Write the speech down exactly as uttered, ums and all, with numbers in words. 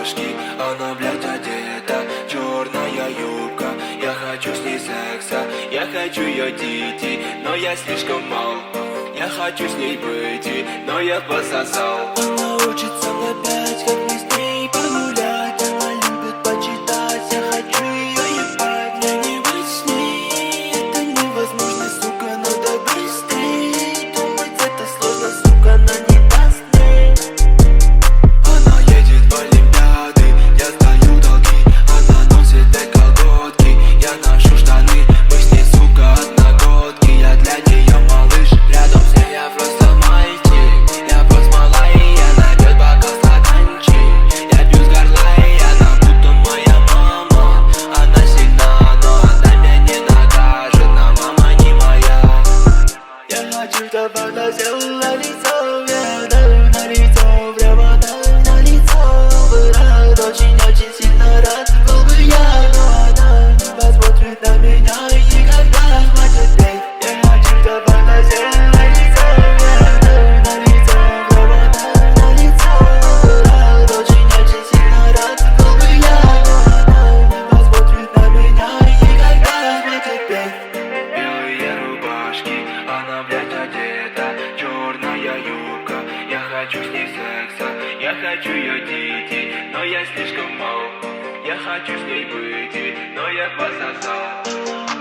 рубашки. Она, блядь, одета, черная юбка. Я хочу с ней секса, я хочу ее тити, но я слишком мал. Я хочу с ней быть, но я пососал. Она учится на пять, как мне с ней погулять. Она любит почитать, я хочу ее ебать. Мне не быть с ней, это невозможно, сука, надо быстрей. Думать это сложно, сука, она не даст мне. Она едет в Олимпиады, я сдаю долги. Она носит эко-колготки, я ношу штаны. Мы с ней, сука, одногодки, я для нее малыш. Рядом с ней я просто мальчик, я просто малая, и она пьет бокал стаканчик. Я пью с горла, и она будто моя мама. Она сильна, но она меня не накажет, но мама не моя. Я хочу, чтобы она сделала лицо, я даю на лицо, прямо даю на лицо. Был рад, очень-очень сильно рад был бы я, но она не посмотрит на меня и никогда хватит петь. Я хочу, чтобы она сделала лицо, я даю на лицо, прямо даю на лицо. Был рад, очень-очень сильно рад был бы я, но она не посмотрит на меня и никогда хватит петь. Белые рубашки, она, блядь, одета, черная юбка. Я хочу с ней секса, я хочу ее тити, но я слишком мал. Я хочу с ней быть, но я пососал.